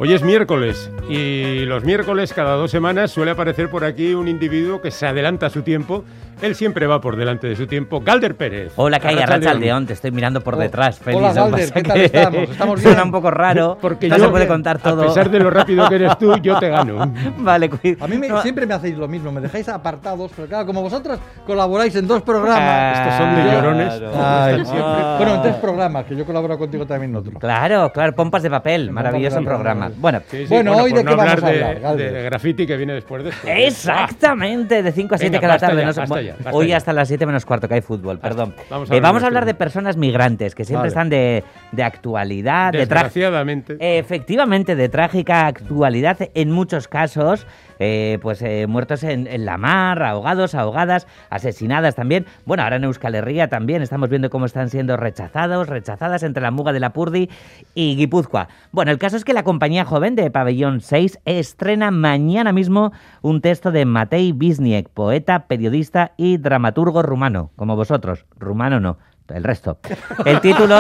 Hoy es miércoles y los miércoles cada 2 semanas suele aparecer por aquí un individuo que se adelanta a su tiempo. Él siempre va por delante de su tiempo. Galder Pérez. Hola, que hay Arratsaldeón, te estoy mirando por detrás, Félix. Hola, Galder, ¿qué tal estamos? ¿Estamos bien? Suena un poco raro, porque no yo, se puede contar todo. A pesar de lo rápido que eres tú, yo te gano. Vale, A mí siempre me hacéis lo mismo, me dejáis apartados, pero claro, como vosotros colaboráis en 2 programas... Estos son de llorones. Ay, bueno, en 3 programas, que yo colaboro contigo también en otro. Claro, pompas de papel, maravilloso programa. Bueno, Sí, Bueno, hoy por de qué vamos a hablar, de Galder. graffiti que viene después de esto. exactamente, de 5 a 7 Venga, cada basta tarde. ya, No sé- basta ya, basta hoy ya. hasta las 7 menos cuarto, que hay fútbol, perdón. Vamos a hablar de personas migrantes, que siempre están de actualidad, Desgraciadamente. efectivamente, de trágica actualidad en muchos casos, muertos en la mar, ahogadas, asesinadas también. Bueno, ahora en Euskal Herria también estamos viendo cómo están siendo rechazadas entre la Muga de Lapurdi y Guipúzcoa. Bueno, el caso es que la compañía joven de Pabellón 6 estrena mañana mismo un texto de Matei Bisniek, poeta, periodista y dramaturgo rumano, como vosotros. Rumano no, el resto. El título...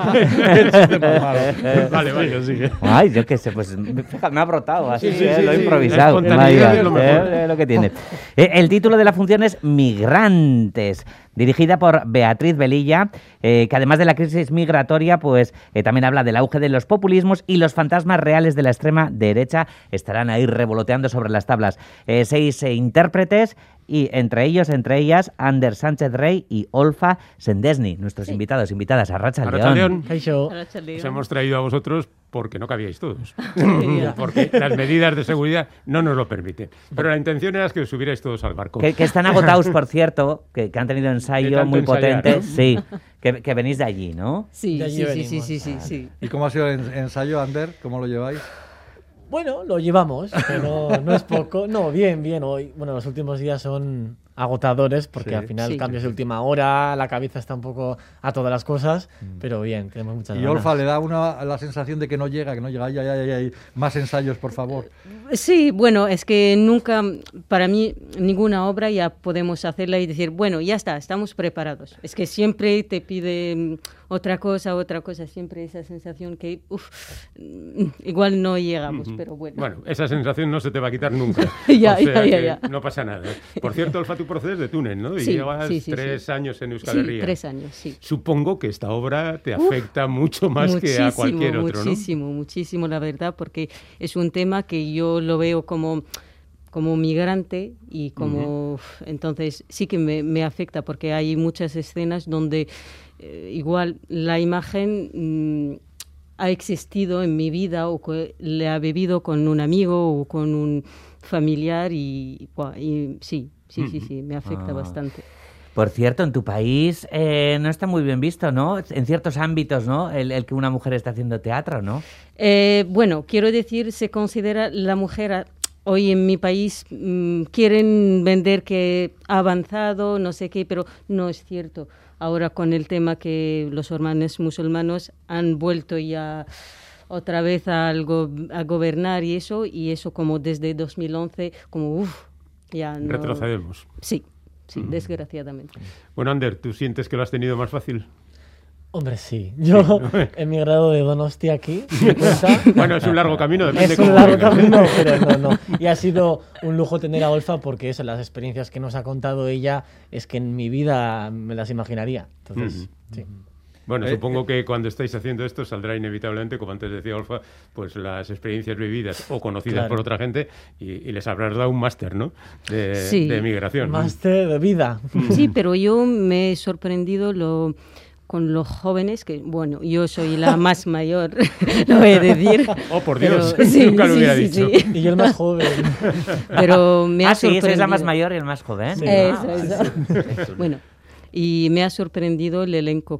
Vale, sigue. Ay, yo qué sé, pues fíjate, me ha brotado así, Sí, lo he sí, improvisado. la espontaneidad es lo mejor. Lo que tiene. El título de la función es Migrantes, dirigida por Beatriz Velilla, que además de la crisis migratoria, pues también habla del auge de los populismos y los fantasmas reales de la extrema derecha estarán ahí revoloteando sobre las tablas. 6 intérpretes y entre ellas, Ander Sánchez Rey y Olfa Sendesny, nuestros invitados, invitadas, Arratsaldeón. Arratsaldeón. Os hemos traído a vosotros porque no cabíais todos. Porque las medidas de seguridad no nos lo permiten. Pero la intención era que os subierais todos al barco. Que están agotados, por cierto, que han tenido ensayo muy potente. ¿no? Sí, que venís de allí, ¿no? Sí, De allí sí. ¿Y cómo ha sido el ensayo, Ander? ¿Cómo lo lleváis? Bueno, lo llevamos, pero no es poco. No, bien. Hoy, bueno, los últimos días son agotadores porque Sí. al final Sí. cambios de última hora, la cabeza está un poco a todas las cosas, pero bien, tenemos muchas Y ganas. Olfa le da la sensación de que no llega. Ay, más ensayos, por favor. Sí, bueno, es que nunca, para mí, ninguna obra ya podemos hacerla y decir, bueno, ya está, estamos preparados. Es que siempre te pide otra cosa, siempre esa sensación que, igual no llegamos, pero bueno. Bueno, esa sensación no se te va a quitar nunca. Ya, O sea ya. que no pasa nada. Por cierto, Olfa, tú procedes de Túnez, ¿no? Y Sí, llevas sí. 3 años en Euskal Sí, Herria. 3 años, sí. Supongo que esta obra te afecta mucho más que a cualquier otro, ¿no? Muchísimo, la verdad, porque es un tema que yo lo veo como migrante y como... Entonces sí que me afecta porque hay muchas escenas donde igual la imagen ha existido en mi vida o que le ha vivido con un amigo o con un familiar y sí, me afecta bastante. Por cierto, en tu país no está muy bien visto, ¿no? En ciertos ámbitos, ¿no? El que una mujer esté haciendo teatro, ¿no? Bueno, quiero decir, se considera la mujer... Hoy en mi país quieren vender que ha avanzado, no sé qué, pero no es cierto. Ahora con el tema que los hermanos musulmanes han vuelto ya otra vez a gobernar y eso como desde 2011, como ya no... Retrocedemos. Sí, desgraciadamente. Bueno, Ander, ¿tú sientes que lo has tenido más fácil? Hombre, sí. Yo he migrado de Donostia aquí. 50. Bueno, es un largo camino, depende Es un cómo largo vengas, ¿eh? camino, pero no. Y ha sido un lujo tener a Olfa porque eso, las experiencias que nos ha contado ella, es que en mi vida me las imaginaría. Entonces, sí. Bueno, supongo que cuando estáis haciendo esto saldrá inevitablemente, como antes decía Olfa, pues las experiencias vividas o conocidas por otra gente y les habrás dado un máster, ¿no? De migración. Máster de vida. Sí, pero yo me he sorprendido con los jóvenes, que bueno, yo soy la más mayor, lo voy a decir. Oh, por Dios, pero, sí, nunca lo hubiera dicho. Sí. Y yo el más joven. Pero me ha sorprendido. Sí, sois la más mayor y el más joven. Sí. Eso. Bueno, y me ha sorprendido el elenco,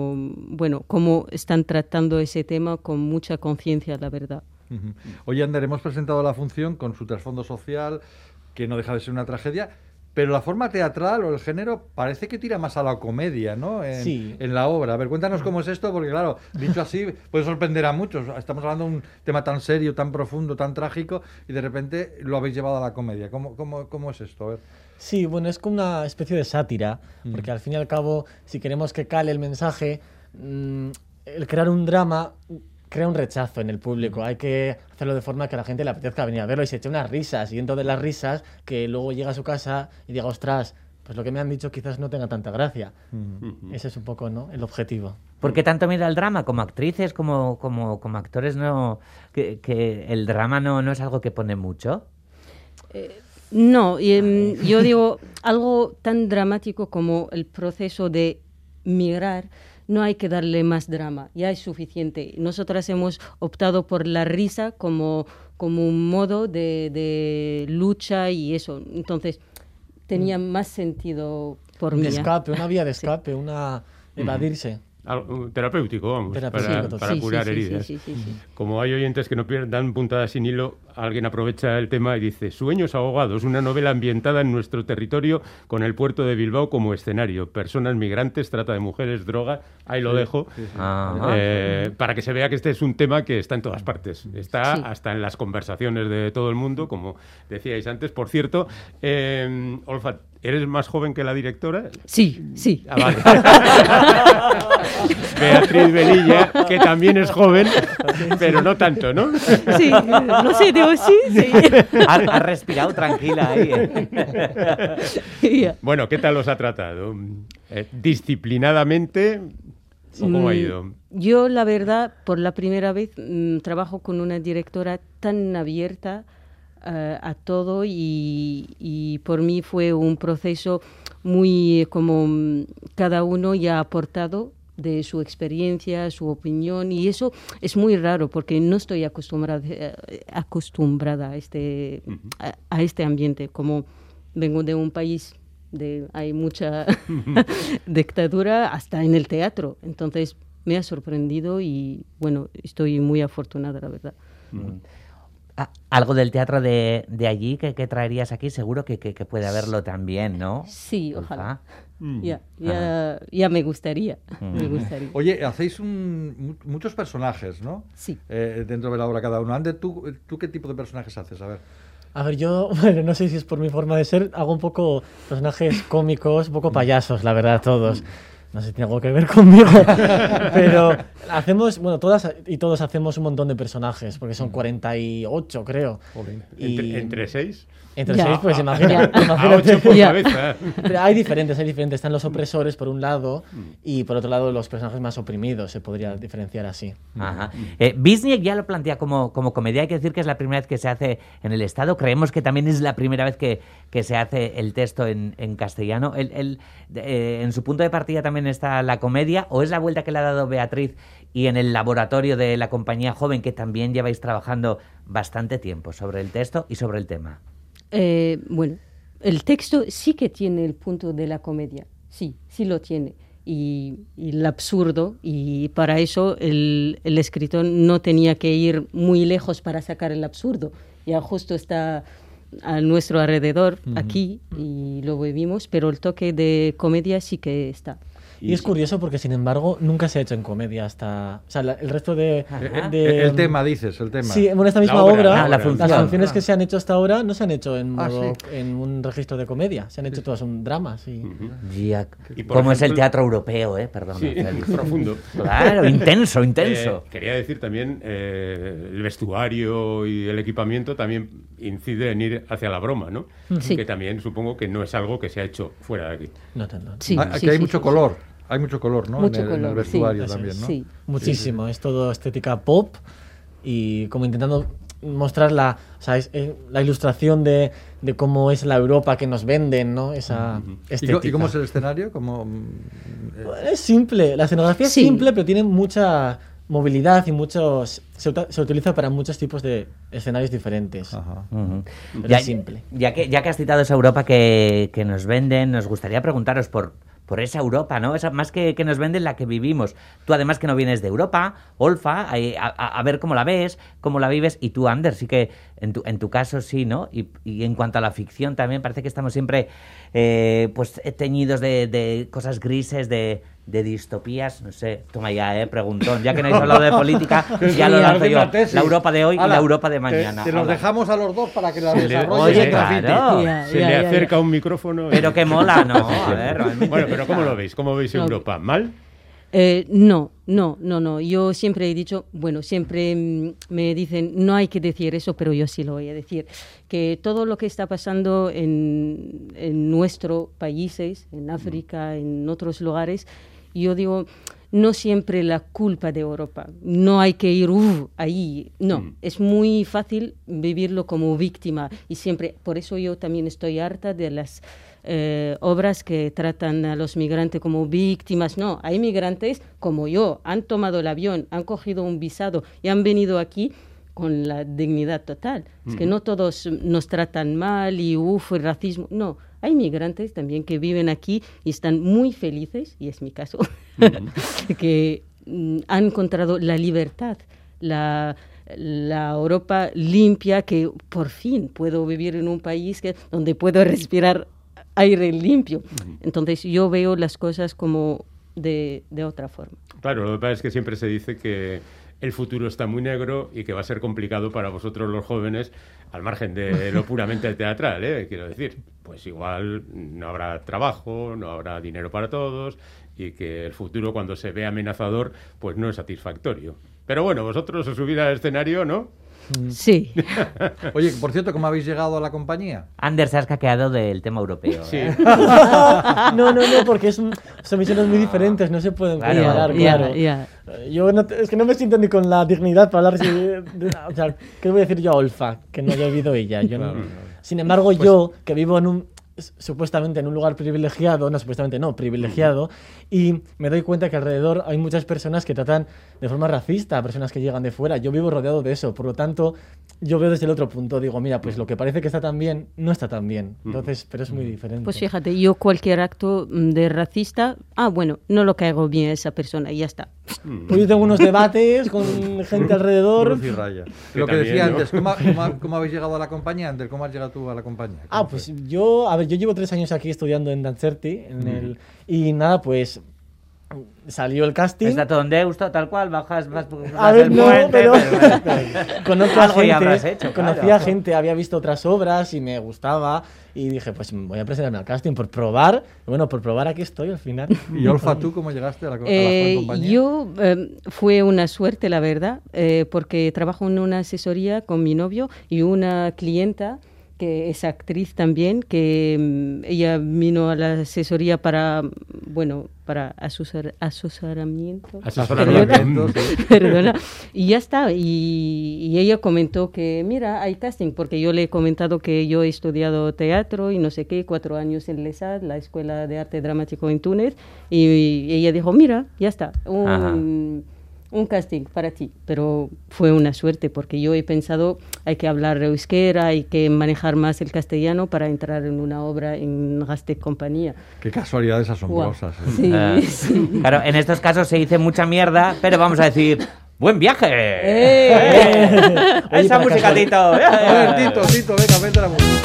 cómo están tratando ese tema con mucha conciencia, la verdad. Hoy, Ander, hemos presentado la función con su trasfondo social, que no deja de ser una tragedia, pero la forma teatral o el género parece que tira más a la comedia, ¿no? Sí. En la obra. A ver, cuéntanos cómo es esto, porque claro, dicho así, puede sorprender a muchos. Estamos hablando de un tema tan serio, tan profundo, tan trágico, y de repente lo habéis llevado a la comedia. ¿Cómo es esto? A ver. Sí, bueno, es como una especie de sátira, porque al fin y al cabo, si queremos que cale el mensaje, el crear un drama crea un rechazo en el público. Hay que hacerlo de forma que a la gente le apetezca venir a verlo y se eche unas risas. Y dentro de las risas, que luego llega a su casa y diga, ostras, pues lo que me han dicho quizás no tenga tanta gracia. Ese es un poco, ¿no?, el objetivo. ¿Por qué tanto miedo al drama? Como actrices, como actores, no que el drama no es algo que pone mucho. No, yo digo, algo tan dramático como el proceso de migrar, no hay que darle más drama, ya es suficiente. Nosotras hemos optado por la risa como un modo de lucha y eso. Entonces, tenía más sentido por mí. De escape, una vía de escape, una evadirse. Terapéutico, vamos, para curar heridas. Sí. Como hay oyentes que no dan puntadas sin hilo, alguien aprovecha el tema y dice: Sueños ahogados, una novela ambientada en nuestro territorio con el puerto de Bilbao como escenario. Personas migrantes, trata de mujeres, droga. Ahí lo dejo. Para que se vea que este es un tema que está en todas partes. Está hasta en las conversaciones de todo el mundo, como decíais antes. Por cierto, Olfa, ¿eres más joven que la directora? Sí. Ah, vale. Beatriz Velilla, que también es joven, pero no tanto, ¿no? Sí, no sé, digo sí. Ha respirado tranquila ahí. Bueno, ¿qué tal os ha tratado? ¿Disciplinadamente o cómo ha ido? Yo, la verdad, por la primera vez trabajo con una directora tan abierta a todo y por mí fue un proceso muy como cada uno ya ha aportado de su experiencia, su opinión, y eso es muy raro porque no estoy acostumbrada a este ambiente. Como vengo de un país hay mucha dictadura hasta en el teatro, entonces me ha sorprendido y bueno, estoy muy afortunada, la verdad. Algo del teatro de allí que traerías aquí, seguro que puede haberlo también, ¿no? Sí, ojalá. Ya me gustaría. Oye, hacéis muchos personajes, ¿no? Sí. Dentro de la obra cada uno. Ander, ¿tú qué tipo de personajes haces? A ver, yo, bueno, no sé si es por mi forma de ser, hago un poco personajes cómicos, un poco payasos, la verdad, todos. No sé si tiene algo que ver conmigo, pero hacemos, bueno, todas y todos hacemos un montón de personajes, porque son 48, creo. ¿Entre 6? Entre 6, pues imagínate. 8 por cabeza. Pero hay diferentes. Están los opresores, por un lado, y por otro lado los personajes más oprimidos, se podría diferenciar así. Ajá. Wisniewski ya lo plantea como comedia. Hay que decir que es la primera vez que se hace en el Estado. Creemos que también es la primera vez que se hace el texto en castellano. En su punto de partida también está la comedia, ¿o es la vuelta que le ha dado Beatriz y en el laboratorio de la compañía joven, que también lleváis trabajando bastante tiempo sobre el texto y sobre el tema? Bueno, el texto sí que tiene el punto de la comedia, sí lo tiene. Y el absurdo, y para eso el escritor no tenía que ir muy lejos para sacar el absurdo. Ya justo está a nuestro alrededor, aquí, y lo vivimos, pero el toque de comedia sí que está. Y es curioso porque, sin embargo, nunca se ha hecho en comedia hasta... O sea, el resto de... el tema, dices, el tema. Sí, en esta misma obra, las funciones que se han hecho hasta ahora no se han hecho en un registro de comedia. Se han hecho todas un drama, sí. ¿Cómo es el teatro europeo, perdón? Sí, profundo. Claro, intenso. Quería decir también, el vestuario y el equipamiento también incide en ir hacia la broma, ¿no? Sí. Que también supongo que no es algo que se ha hecho fuera de aquí. No. Sí, aquí hay mucho color. Hay mucho color, ¿no? Mucho en el vestuario también, ¿no? Sí. Muchísimo. Es todo estética pop y como intentando mostrar la ilustración de cómo es la Europa que nos venden, ¿no? Esa estética. ¿Y cómo es el escenario? Es simple. La escenografía es simple, pero tiene mucha movilidad y se utiliza para muchos tipos de escenarios diferentes. Ajá. Pero es simple. Ya que has citado esa Europa que nos venden, nos gustaría preguntaros por esa Europa, ¿no? Esa, más que nos venden, la que vivimos. Tú, además, que no vienes de Europa, Olfa, a ver cómo la ves, cómo la vives, y tú, Ander, sí que en tu caso sí, ¿no? Y en cuanto a la ficción también parece que estamos siempre pues teñidos de cosas grises, de distopías, no sé, toma ya, preguntón, ya que no habéis hablado de política, ya lo lanzo yo, la Europa de hoy y la Europa de mañana. Te los dejamos a los dos para que la desarrollen. Oye, claro. Se le acerca un micrófono. Pero que mola, ¿no? A ver, bueno, pero ¿cómo lo veis? ¿Cómo veis Europa? ¿Mal? No. Yo siempre he dicho, siempre me dicen, no hay que decir eso, pero yo sí lo voy a decir, que todo lo que está pasando en nuestros países, en África, en otros lugares, yo digo, no siempre la culpa de Europa. No hay que ir ahí. No, es muy fácil vivirlo como víctima y siempre, por eso yo también estoy harta de las obras que tratan a los migrantes como víctimas. No, hay migrantes como yo, han tomado el avión, han cogido un visado y han venido aquí con la dignidad total. Es que no todos nos tratan mal y el racismo. No, hay migrantes también que viven aquí y están muy felices, y es mi caso, que han encontrado la libertad, la Europa limpia, que por fin puedo vivir en un país donde puedo respirar aire limpio. Entonces yo veo las cosas como de otra forma. Claro, lo que pasa es que siempre se dice que el futuro está muy negro y que va a ser complicado para vosotros los jóvenes, al margen de lo puramente teatral, quiero decir, pues igual no habrá trabajo, no habrá dinero para todos y que el futuro, cuando se ve amenazador, pues no es satisfactorio. Pero bueno, vosotros os subís al escenario, ¿no? Sí. Oye, por cierto, ¿cómo habéis llegado a la compañía? Ander se ha escaqueado del tema europeo. Sí. No, porque son visiones muy diferentes, no se pueden comparar, claro. Yo es que no me siento ni con la dignidad para hablar o sea, ¿qué voy a decir yo a Olfa? Que no haya vivido ella. Yo no. Sin embargo, pues, yo, que vivo supuestamente en un lugar privilegiado, privilegiado, y me doy cuenta que alrededor hay muchas personas que tratan de forma racista a personas que llegan de fuera. Yo vivo rodeado de eso, por lo tanto, yo veo desde el otro punto, digo, mira, pues lo que parece que está tan bien, no está tan bien. Entonces, pero es muy diferente. Pues fíjate, yo cualquier acto de racista, no lo caigo bien a esa persona y ya está. Pues yo tengo unos debates con gente alrededor. Luz y raya. Lo que decía antes, ¿cómo habéis llegado a la compañía? Ander, ¿cómo has llegado tú a la compañía? Pues yo llevo 3 años aquí estudiando en Dancerti, y nada, pues salió el casting. Está todo en Deusto, tal cual, vas a ver, el no, puente, pero conozco a algo ya habrás gente, hecho, conocía claro. gente, había visto otras obras y me gustaba, y dije, pues voy a presentarme al casting por probar. Bueno, por probar aquí estoy al final. ¿Y Olfa, tú cómo llegaste a la compañía? Yo fue una suerte, la verdad, porque trabajo en una asesoría con mi novio y una clienta que es actriz también, que ella vino a la asesoría para asesoramiento. Perdona. Y ya está. Y ella comentó que, mira, hay casting, porque yo le he comentado que yo he estudiado teatro y no sé qué, 4 años en l'ESAD, la Escuela de Arte Dramático en Túnez, y ella dijo, mira, ya está, un casting para ti. Pero fue una suerte, porque yo he pensado, hay que hablar euskera, hay que manejar más el castellano para entrar en una obra en Gasteiz Compañía. Qué casualidades asombrosas. Wow. Sí. Claro, en estos casos se dice mucha mierda, pero vamos a decir, ¡buen viaje! ¡Esa música, Tito! A ver, Tito, venga, vete la música.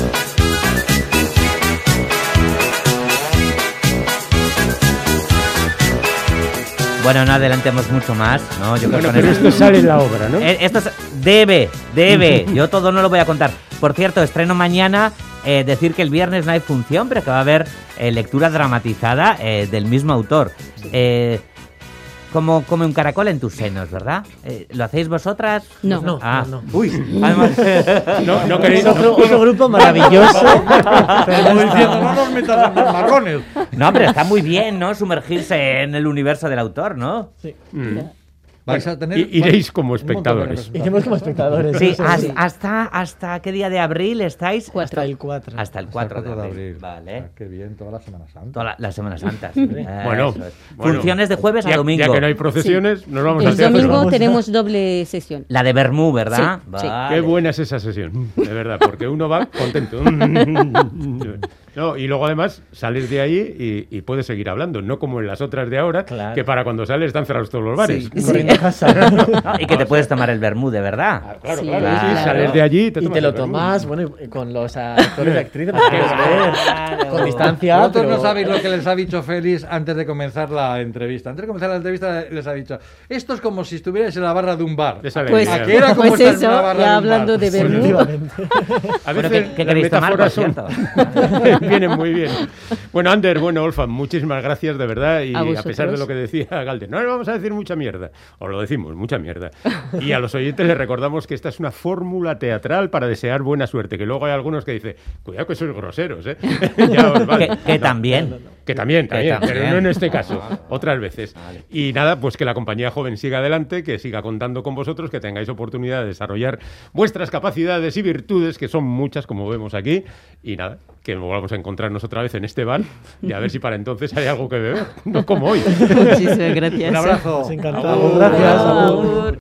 Bueno, no adelantemos mucho más, ¿no? Yo creo que pero esto sale en la obra, ¿no? Esto debe. Yo todo no lo voy a contar. Por cierto, estreno mañana. Decir que el viernes no hay función, pero que va a haber lectura dramatizada del mismo autor. Como un caracol en tus senos, ¿verdad? ¿Lo hacéis vosotras? No. No. Uy, además... no queréis... Otro grupo maravilloso. Como diciendo, no nos metas en los marrones. No, pero está muy bien, ¿no? Sumergirse en el universo del autor, ¿no? Sí. Vais a tener... Iréis como un montón de espectadores. representaciones. Iremos como espectadores. Sí, sí. ¿hasta qué día de abril estáis? Hasta el 4. Hasta el 4 de abril. Vale. Ah, qué bien, toda la Semana Santa. Toda la Semana Santa. Bueno, Eso es. Funciones de jueves a Ya domingo. que no hay procesiones, nos vamos a El hacer... domingo tenemos doble sesión. La de Bermú, ¿verdad? Sí, sí. Vale. Qué buena es esa sesión, de verdad, porque uno va contento. No, y luego además sales de ahí y puedes seguir hablando, no como en las otras de ahora, Claro. que para cuando sales están cerrados todos los bares. Corriendo a casa. No, y que te puedes tomar el Bermú, de verdad. Claro, Sí, claro, claro. sí, sales de allí y Y tomas te lo el vermú. tomas, bueno, y con los actores y actrices, pues, quieres ver, Claro. con distancia. Vosotros pero... no sabéis lo que les ha dicho Félix antes de comenzar la entrevista. Antes de comenzar la entrevista les ha dicho, esto es como si estuvierais en la barra de un bar. Esa es la Pues, idea. ¿A qué era como pues estar en eso, una barra ya de un hablando bar? de Bermú. Efectivamente. A Bueno, veces ¿qué las queréis tomar, por metáforas son... cierto? vienen muy bien. Bueno, Ander, Olfa, muchísimas gracias de verdad, y A pesar de lo que decía Galder, no le vamos a decir mucha mierda, os lo decimos, mucha mierda. Y a los oyentes les recordamos que esta es una fórmula teatral para desear buena suerte, que luego hay algunos que dicen, cuidado que sois groseros, ¿eh? Ya os vale. Que también. Que también, también. pero no en este caso, otras veces. Y nada, pues que la compañía joven siga adelante, que siga contando con vosotros, que tengáis oportunidad de desarrollar vuestras capacidades y virtudes, que son muchas, como vemos aquí, y nada, que volvamos a encontrarnos otra vez en este bar y a ver si para entonces hay algo que beber, no como hoy. Muchísimas gracias. Un abrazo. Encantado. Gracias. Agur.